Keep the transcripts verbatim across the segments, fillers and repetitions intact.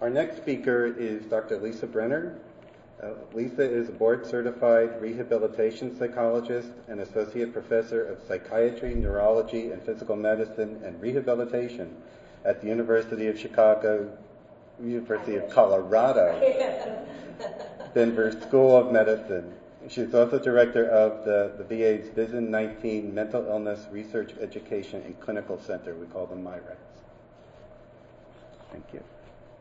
Our next speaker is Doctor Lisa Brenner. Uh, Lisa is a board-certified rehabilitation psychologist and associate professor of psychiatry, neurology, and physical medicine and rehabilitation at the University of Chicago, University of Colorado, Denver School of Medicine. She's also director of the, the V A's VISIN nineteen Mental Illness Research Education and Clinical Center. We call them MIRECs. Thank you.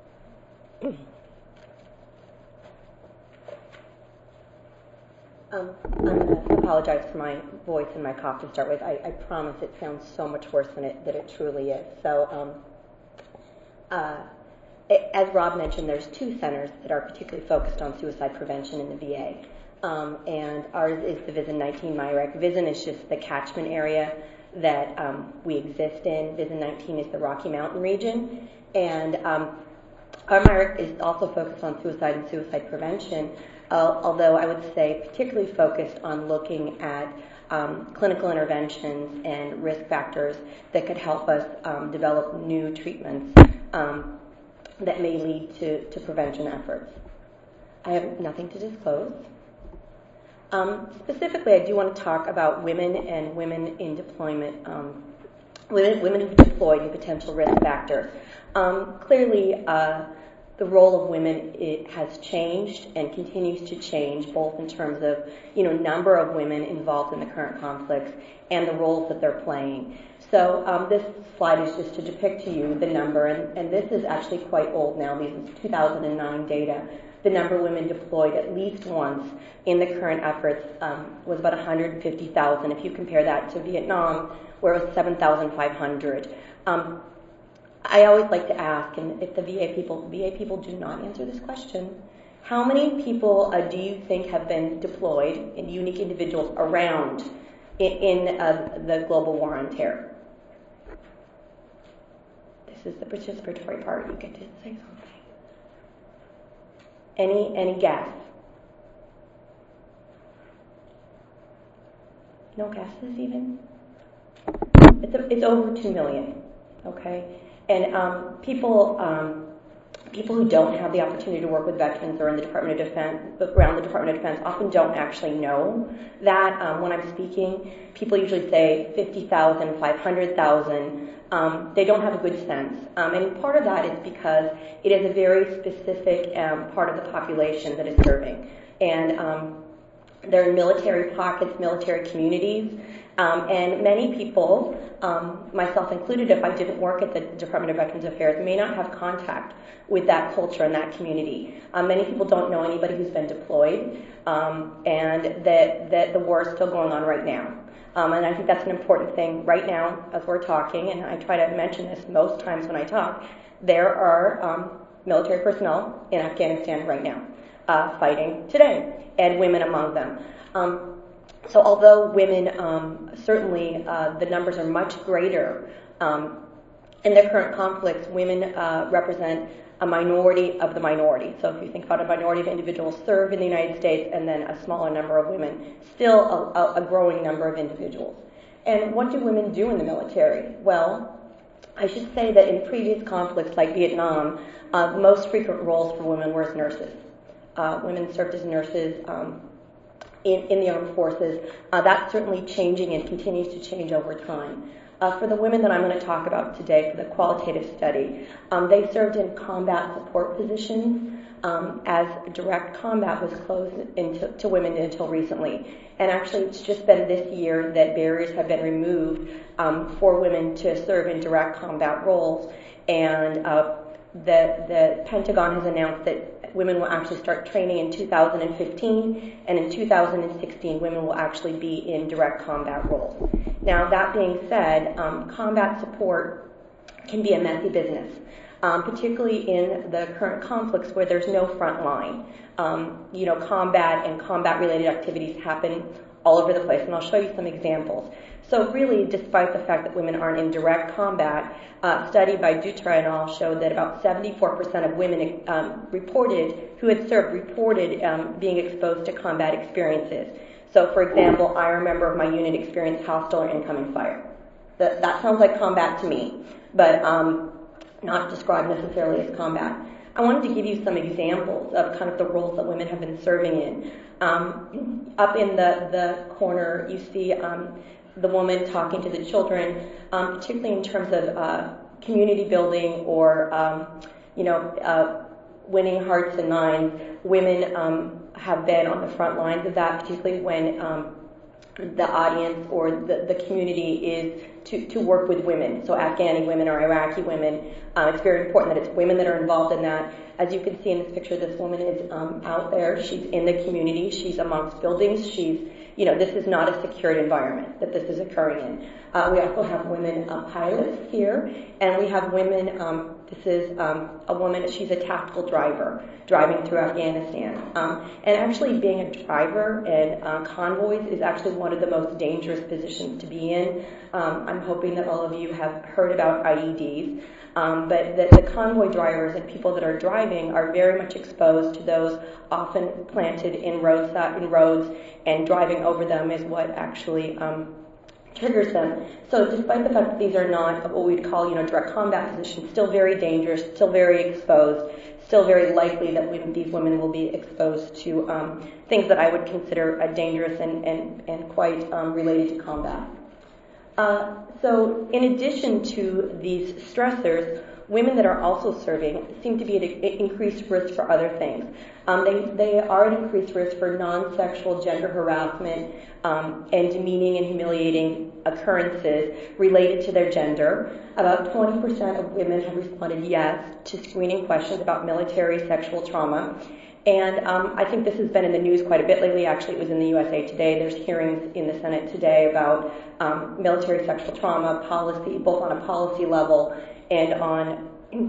Um, I'm going to apologize for my voice and my cough to start with. I, I promise it sounds so much worse than it, than it truly is. So, um, uh, it, as Rob mentioned, there's two centers that are particularly focused on suicide prevention in the V A. Um, and ours is the VISIN nineteen MIREC. VISIN is just the catchment area that um, we exist in. VISIN nineteen is the Rocky Mountain region. And um, our MIREC is also focused on suicide and suicide prevention, uh, although I would say particularly focused on looking at um, clinical interventions and risk factors that could help us um, develop new treatments um, that may lead to, to prevention efforts. I have nothing to disclose. Um, specifically, I do want to talk about women and women in deployment, um, women, women who deployed and potential risk factors. Um, clearly, uh, the role of women it has changed and continues to change, both in terms of you know number of women involved in the current conflicts and the roles that they're playing. So um, this slide is just to depict to you the number, and, and this is actually quite old now. This is two thousand nine data. The number of women deployed at least once in the current efforts um, was about one hundred fifty thousand. If you compare that to Vietnam, where it was seven thousand five hundred. Um, I always like to ask, and if the V A people, V A people do not answer this question, how many people uh, do you think have been deployed, and unique individuals around in, in uh, the global war on terror? This is the participatory part. You get to say something. Any any guess? No guesses even? It's a, it's over two million. Okay. And um, people um, people who don't have the opportunity to work with veterans or in the Department of Defense, around the Department of Defense, often don't actually know that. Um, when I'm speaking, people usually say fifty thousand, five hundred thousand. Um, they don't have a good sense. Um, and part of that is because it is a very specific um, part of the population that is serving. And um, they're in military pockets, military communities. Um, and many people, um, myself included, if I didn't work at the Department of Veterans Affairs, may not have contact with that culture and that community. Um, many people don't know anybody who's been deployed, um, and that, that the war is still going on right now. Um, and I think that's an important thing right now as we're talking, and I try to mention this most times when I talk. There are um, military personnel in Afghanistan right now uh, fighting today, and women among them. Um, So although women, um, certainly uh, the numbers are much greater um, in the current conflicts, women uh, represent a minority of the minority. So if you think about a minority of individuals served in the United States and then a smaller number of women, still a, a growing number of individuals. And what do women do in the military? Well, I should say that in previous conflicts like Vietnam, uh, the most frequent roles for women were as nurses. Uh, women served as nurses um, In, in the armed forces. Uh, that's certainly changing and continues to change over time. Uh, for the women that I'm going to talk about today for the qualitative study, um, they served in combat support positions um, as direct combat was closed into, to women until recently. And actually it's just been this year that barriers have been removed um, for women to serve in direct combat roles. And uh, the, the Pentagon has announced that women will actually start training in two thousand fifteen, and in two thousand sixteen, women will actually be in direct combat roles. Now, that being said, um, combat support can be a messy business, um, particularly in the current conflicts where there's no front line. Um, you know, combat and combat-related activities happen all over the place, and I'll show you some examples. So really, despite the fact that women aren't in direct combat, a study by Dutra et al. Showed that about seventy-four percent of women um, reported, who had served, reported um, being exposed to combat experiences. So, for example, I remember my unit experienced hostile or incoming fire. That, that sounds like combat to me, but um, not described necessarily as combat. I wanted to give you some examples of kind of the roles that women have been serving in. Um, up in the, the corner, you see um, the woman talking to the children, um, particularly in terms of uh, community building or, um, you know, uh, winning hearts and minds. Women um, have been on the front lines of that, particularly when um, the audience or the, the community is to, to work with women, so Afghani women or Iraqi women. Uh, it's very important that it's women that are involved in that. As you can see in this picture, this woman is um, out there. She's in the community. She's amongst buildings. She's, you know, this is not a secured environment that this is occurring in. Uh, we also have women uh, pilots here, and we have women, um, this is um, a woman, she's a tactical driver, driving through Afghanistan. Um, and actually being a driver and uh, convoys is actually one of the most dangerous positions to be in. Um, I'm hoping that all of you have heard about I E Ds. Um, but the, the convoy drivers and people that are driving are very much exposed to those often planted in roads, in roads and driving over them is what actually um, triggers them. So despite the fact that these are not what we'd call, you know, direct combat positions, still very dangerous, still very exposed, still very likely that women, these women will be exposed to um, things that I would consider uh, dangerous and, and, and quite um, related to combat. Uh, so in addition to these stressors, women that are also serving seem to be at an increased risk for other things. Um, they, they are at increased risk for non-sexual gender harassment um, and demeaning and humiliating occurrences related to their gender. About twenty percent of women have responded yes to screening questions about military sexual trauma. And um, I think this has been in the news quite a bit lately. Actually, it was in the U S A Today. There's hearings in the Senate today about um, military sexual trauma policy, both on a policy level and on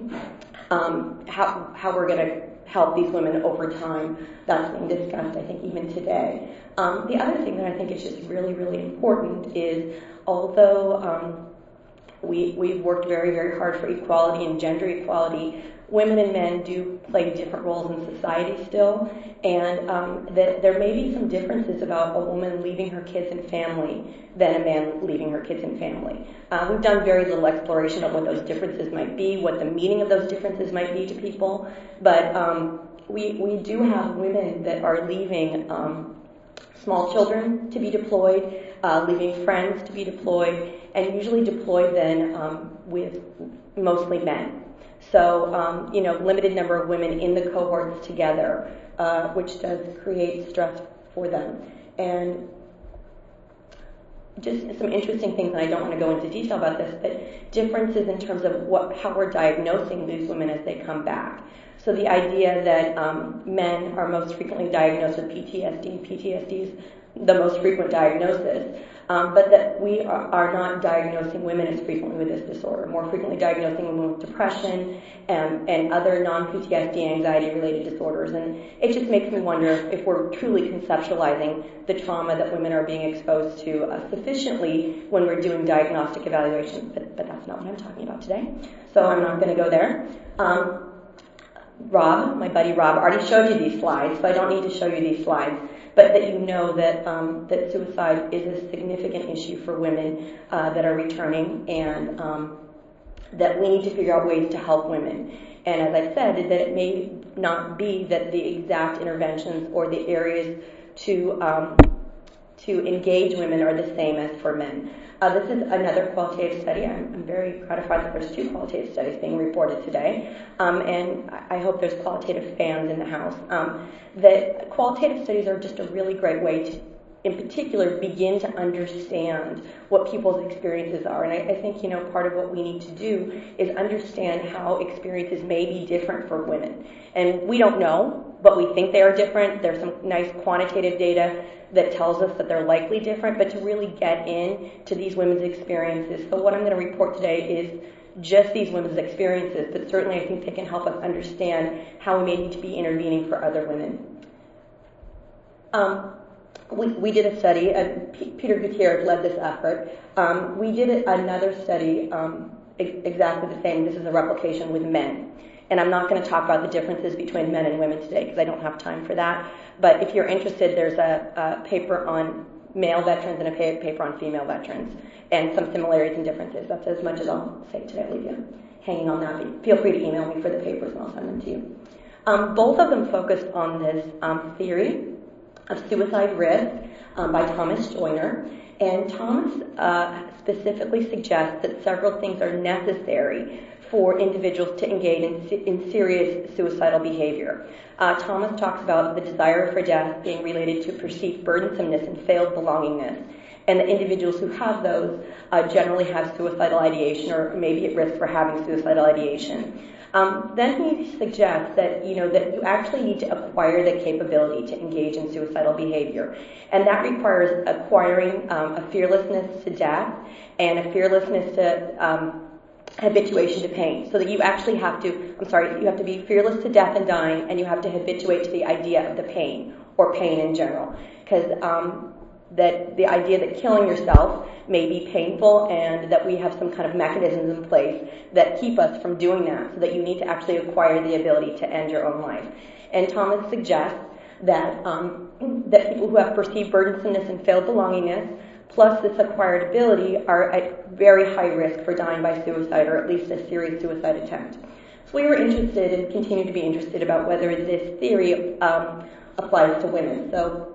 um, how how we're going to help these women over time. That's being discussed, I think, even today. Um, the other thing that I think is just really, really important is although um, we, we've worked very, very hard for equality and gender equality, women and men do play different roles in society still, and um, that there may be some differences about a woman leaving her kids and family than a man leaving her kids and family. Uh, we've done very little exploration of what those differences might be, what the meaning of those differences might be to people, but um, we, we do have women that are leaving um, small children to be deployed, uh, leaving friends to be deployed, and usually deployed then um, with mostly men. So, um, you know, limited number of women in the cohorts together, uh, which does create stress for them. And just some interesting things, and I don't want to go into detail about this, but differences in terms of what, how we're diagnosing these women as they come back. So the idea that um, men are most frequently diagnosed with P T S D, P T S D is the most frequent diagnosis, um, but that we are, are not diagnosing women as frequently with this disorder, more frequently diagnosing women with depression and, and other non-P T S D anxiety-related disorders. And it just makes me wonder if we're truly conceptualizing the trauma that women are being exposed to uh, sufficiently when we're doing diagnostic evaluations, but, but that's not what I'm talking about today, so I'm not going to go there. Um, Rob, my buddy Rob, already showed you these slides, so I don't need to show you these slides, but that you know that um, that suicide is a significant issue for women uh, that are returning, and um, that we need to figure out ways to help women. And as I said, that it may not be that the exact interventions or the areas to um, to engage women are the same as for men. Uh, this is another qualitative study. I'm, I'm very gratified that there's two qualitative studies being reported today, um, and I hope there's qualitative fans in the house. Um, that qualitative studies are just a really great way to, in particular, begin to understand what people's experiences are. And I, I think, you know, part of what we need to do is understand how experiences may be different for women. And we don't know, but we think they are different. There's some nice quantitative data that tells us that they're likely different, but to really get in to these women's experiences. So what I'm going to report today is just these women's experiences, but certainly I think they can help us understand how we may need to be intervening for other women. Um, we, we did a study, uh, P- Peter Gutierrez led this effort. Um, we did another study um, ex- exactly the same. This is a replication with men. And I'm not going to talk about the differences between men and women today because I don't have time for that. But if you're interested, there's a, a paper on male veterans and a paper on female veterans and some similarities and differences. That's as much as I'll say today, Olivia. hanging on that, but feel free to email me for the papers and I'll send them to you. Um, both of them focused on this um, theory of suicide risk um, by Thomas Joyner. And Thomas uh, specifically suggests that several things are necessary for individuals to engage in, in serious suicidal behavior. Uh, Thomas talks about the desire for death being related to perceived burdensomeness and failed belongingness. And the individuals who have those uh, generally have suicidal ideation or maybe at risk for having suicidal ideation. Um, then he suggests that, you know, that you actually need to acquire the capability to engage in suicidal behavior. And that requires acquiring um, a fearlessness to death and a fearlessness to um, habituation to pain. So that you actually have to, I'm sorry, you have to be fearless to death and dying, and you have to habituate to the idea of the pain, or pain in general. Because um, that the idea that killing yourself may be painful, and that we have some kind of mechanisms in place that keep us from doing that, so that you need to actually acquire the ability to end your own life. And Thomas suggests that um, that people who have perceived burdensomeness and failed belongingness, plus this acquired ability, are at very high risk for dying by suicide, or at least a serious suicide attempt. So we were interested and continue to be interested about whether this theory um, applies to women. So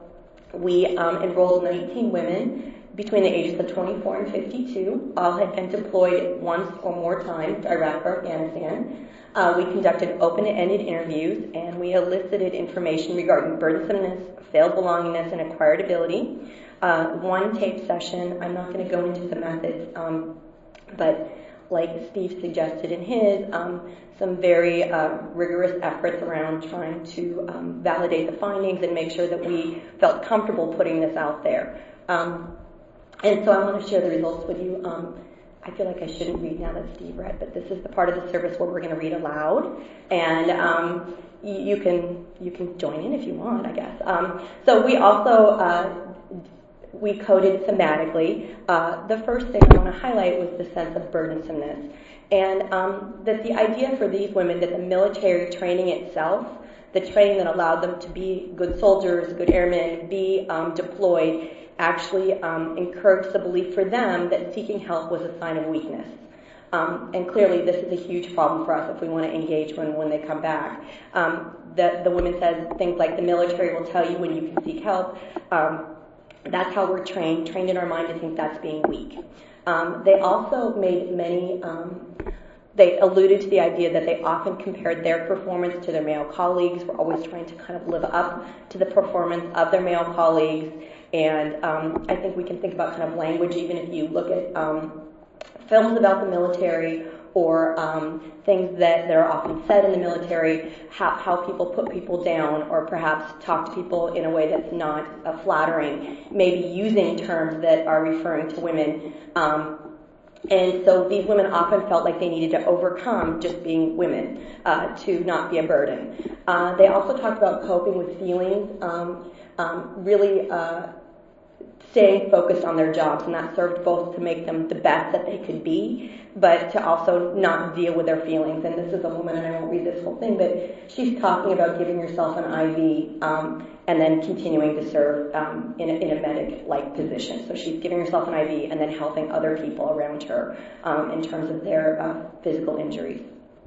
we um, enrolled nineteen women between the ages of twenty-four and fifty-two. All had been deployed once or more times to Iraq or Afghanistan. Uh, we conducted open-ended interviews, and we elicited information regarding burdensomeness, failed belongingness, and acquired ability. Uh, one tape session, I'm not going to go into the methods, um, but like Steve suggested in his, um, some very uh, rigorous efforts around trying to um, validate the findings and make sure that we felt comfortable putting this out there. Um, and so I want to share the results with you. Um, I feel like I shouldn't read now that Steve read, but this is the part of the service where we're going to read aloud, and um, you, you can you can join in if you want, I guess. Um, so we also uh, we coded thematically. Uh, the first thing I want to highlight was the sense of burdensomeness, and um, that the idea for these women that the military training itself, the training that allowed them to be good soldiers, good airmen, be um, deployed, actually um, encouraged the belief for them that seeking help was a sign of weakness. Um, and clearly this is a huge problem for us if we want to engage when, when they come back. Um, the, the woman says things like the military will tell you when you can seek help. Um, that's how we're trained, trained in our mind to think that's being weak. Um, they also made many... Um, They alluded to the idea that they often compared their performance to their male colleagues, were always trying to kind of live up to the performance of their male colleagues. And um, I think we can think about kind of language, even if you look at um, films about the military or um, things that, that are often said in the military, how, how people put people down or perhaps talk to people in a way that's not uh, flattering, maybe using terms that are referring to women. Um, And so these women often felt like they needed to overcome just being women uh, to not be a burden. Uh, they also talked about coping with feelings, um, um, really uh, staying focused on their jobs, and that served both to make them the best that they could be, but to also not deal with their feelings. And this is a woman, and I won't read this whole thing, but she's talking about giving yourself an I V um, and then continuing to serve um, in a, in a medic-like position. So she's giving herself an I V and then helping other people around her um, in terms of their uh, physical injuries.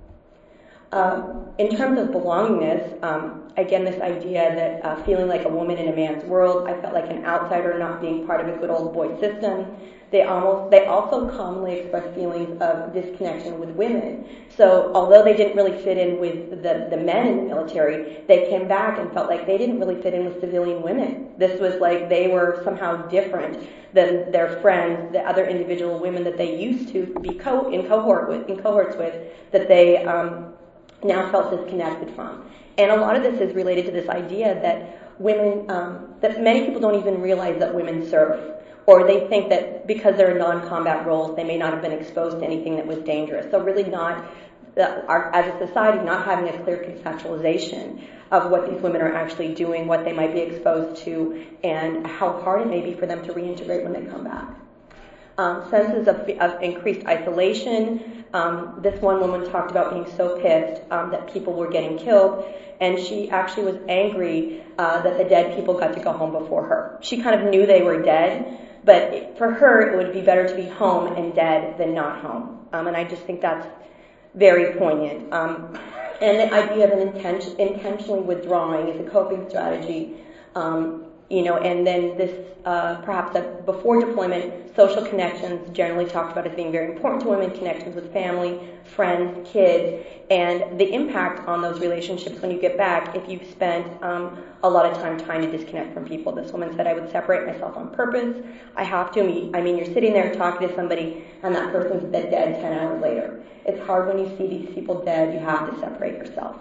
Uh, in terms of belongingness, um, again, this idea that uh, feeling like a woman in a man's world, I felt like an outsider, not being part of a good old boy system. They almost, they also commonly express feelings of disconnection with women. So although they didn't really fit in with the, the men in the military, they came back and felt like they didn't really fit in with civilian women. This was like they were somehow different than their friends, the other individual women that they used to be co- in cohort with, in cohorts with, that they um, now felt disconnected from. And a lot of this is related to this idea that women, um, that many people don't even realize that women serve. Or they think that because they're in non-combat roles, they may not have been exposed to anything that was dangerous. So really not, uh, our, as a society, not having a clear conceptualization of what these women are actually doing, what they might be exposed to, and how hard it may be for them to reintegrate when they come back. Um, senses of, of increased isolation. Um, this one woman talked about being so pissed um, that people were getting killed, and she actually was angry uh, that the dead people got to go home before her. She kind of knew they were dead, but for her, it would be better to be home and dead than not home. Um, and I just think that's very poignant. Um, and the idea of an intention, intentionally withdrawing is a coping strategy. Um, you know, and then this, uh, perhaps a, before deployment, social connections generally talked about as being very important to women, connections with family, friends, kids, and the impact on those relationships when you get back if you've spent um, a lot of time trying to disconnect from people. This woman said, I would separate myself on purpose. I have to. I mean, you're sitting there talking to somebody and that person's dead, dead ten hours later. It's hard when you see these people dead. You have to separate yourself.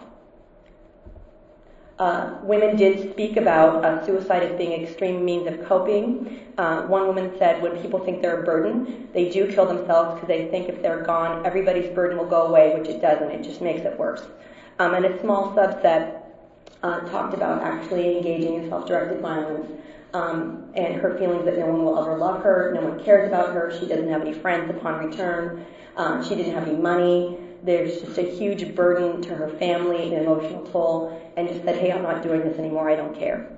Uh, women did speak about uh, suicide as being an extreme means of coping. Uh, one woman said when people think they're a burden, they do kill themselves because they think if they're gone, everybody's burden will go away, which it doesn't. It just makes it worse. Um, and a small subset uh, talked about actually engaging in self-directed violence um, and her feelings that no one will ever love her, no one cares about her, she doesn't have any friends upon return, um, she didn't have any money. There's just a huge burden to her family, an emotional toll, and just said, hey, I'm not doing this anymore, I don't care.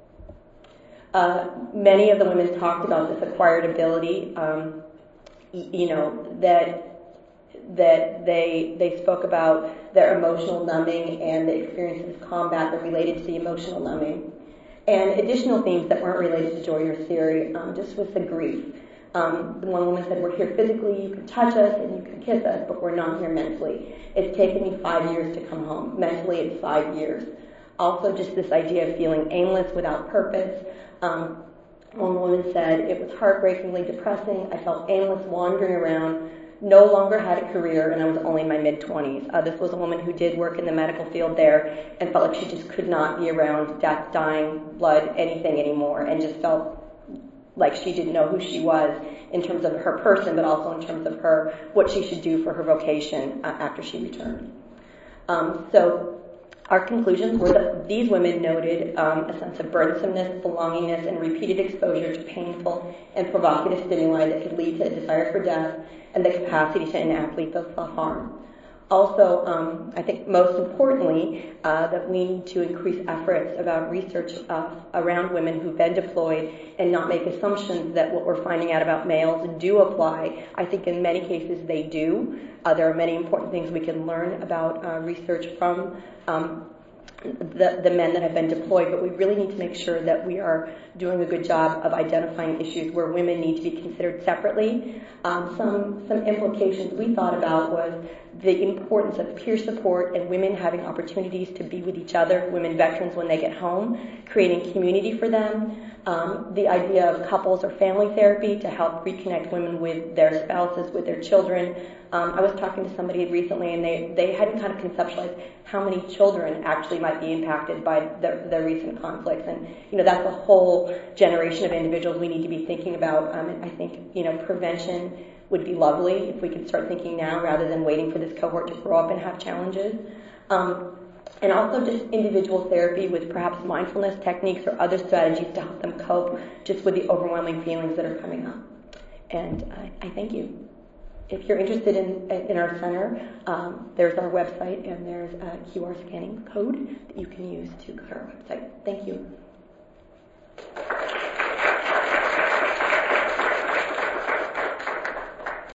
Uh, many of the women talked about this acquired ability, um, y- you know, that that they they spoke about their emotional numbing and the experiences of combat that related to the emotional numbing. And additional themes that weren't related to Joyer's theory, um, just with the grief. Um, the one woman said, we're here physically, you can touch us and you can kiss us, but we're not here mentally. It's taken me five years to come home. Mentally, it's five years. Also, just this idea of feeling aimless, without purpose. Um, one woman said, it was heartbreakingly depressing. I felt aimless, wandering around, no longer had a career, and I was only in my mid-twenties. Uh, this was a woman who did work in the medical field there and felt like she just could not be around death, dying, blood, anything anymore, and just felt like she didn't know who she was in terms of her person, but also in terms of her, what she should do for her vocation uh, after she returned. Um, so our conclusions were that these women noted um, a sense of burdensomeness, belongingness, and repeated exposure to painful and provocative stimuli that could lead to a desire for death and the capacity to enact lethal self-harm. Also, um, I think most importantly, uh, that we need to increase efforts about research uh, around women who've been deployed and not make assumptions that what we're finding out about males do apply. I think in many cases they do. Uh, there are many important things we can learn about uh, research from um, the, the men that have been deployed, but we really need to make sure that we are doing a good job of identifying issues where women need to be considered separately. Um, some some implications we thought about was the importance of peer support and women having opportunities to be with each other, women veterans when they get home, creating community for them, um, the idea of couples or family therapy to help reconnect women with their spouses, with their children. Um, I was talking to somebody recently and they, they hadn't kind of conceptualized how many children actually might be impacted by the, the recent conflicts. And, you know, that's a whole generation of individuals we need to be thinking about. Um, and I think, you know, prevention would be lovely if we could start thinking now rather than waiting for this cohort to grow up and have challenges. Um, and also just individual therapy with perhaps mindfulness techniques or other strategies to help them cope just with the overwhelming feelings that are coming up. And I, I thank you. If you're interested in in our center, um, there's our website and there's a Q R scanning code that you can use to go to our website. Thank you.